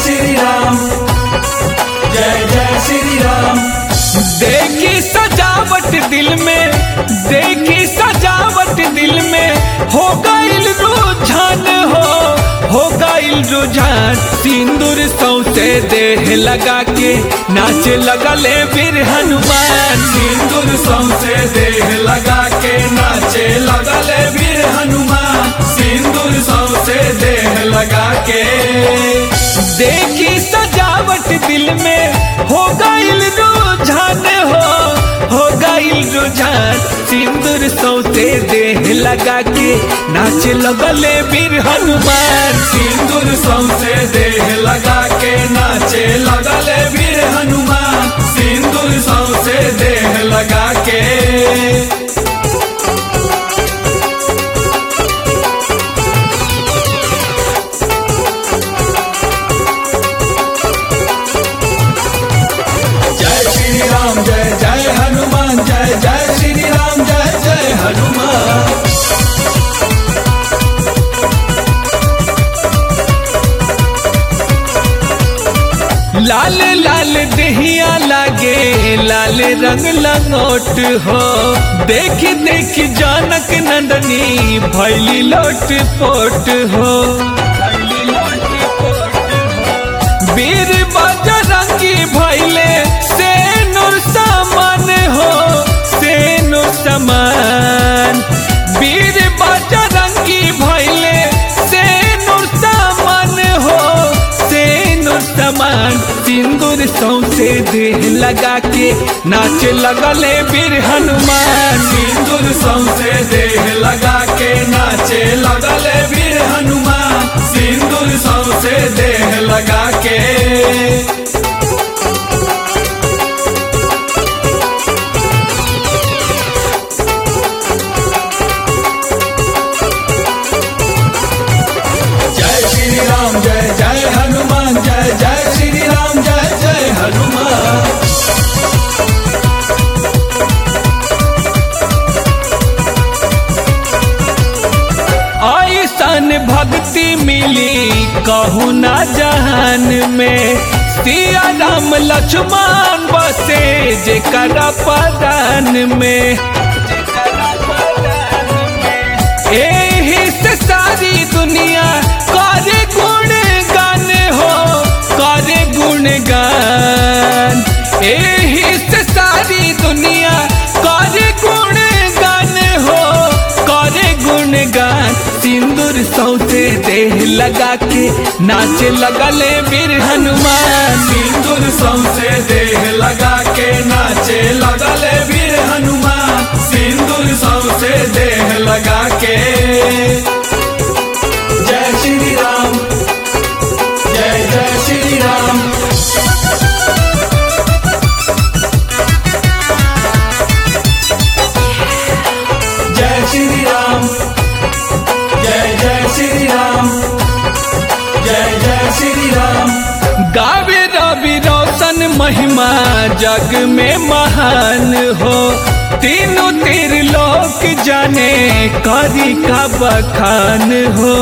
श्री राम, जय जय श्री राम। देखी सजावट दिल में, देखी सजावट दिल में, हो गईल रुझान हो गईल रुझान। सिंदूर सौसे देह लगा के नाचे लगले वीर हनुमान। सिंदूर सौसे देह लगा के नाचे लगले वीर हनुमान। सिंदूर सौसे देह लगा के। देखी सजावट दिल में, हो गईल रुझान हो गईल रुझान। सिंदूर सौसे देह लगा के नाचे लगले वीर हनुमान। सिंदूर सौसे देह लगा के नाचे लगले वीर हनुमान। सिंदूर सौसे देह लगा के। जय जय हनुमान, जय जय श्री राम, जय जय हनुमान। लाल लाल दहिया लागे लाल रंग लंगोट हो। देखी देखी जानक नंदनी भैली लोट पोट हो। वीर बजरंगी भैले से नूर समान हो, से नूर समान। वीर बजरंगी भैले से नूर समान हो, से नूर समान। सिंदूर सौसे देह लगा के नाचे लगले वीर हनुमान। सिंदूर सौसे देह लगा के नाचे लगले वीर हनुमान। सिंदूर सौसे देह लगा के। जय श्री राम, जय जय हनुमान, जय जय श्री राम, जय जय हनुमान। ऐसन भक्ति मिली कहूँ ना जहान में। सिया राम लक्ष्मण बसे जेकरा पदान में। एही से सारी दुनिया करे गुणगान हो, करे गुणगान। एही से सारी दुनिया करे गुणगान हो, करे गुणगान। सिंदूर सौसे देह लगा के नाचे लगले वीर हनुमान। सिंदूर सौसे देह लगा के नाचे लगले वीर हनुमान। सिंदूर सौसे देह लगा के। जय श्री राम, जय जय श्री राम। जय श्री राम, जय जय श्री राम, जय जय श्री राम। गावे रवि रोशन महिमा जग में महान हो। तीनों तीर लोक जाने करी का बखान हो।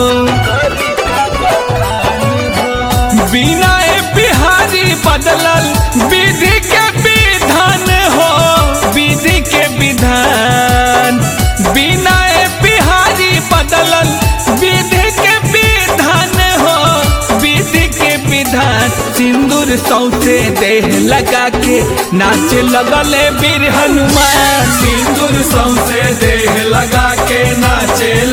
बिना बिहारी बदलल विधि के विधान हो, विधि के विधान। बिना बिहारी बदलल विधि के विधान हो, विधि के विधान। सिंदूर सौसे देह लगा के नाचे लगले वीर हनुमान। सिंदूर सौसे देह लगा के नाचे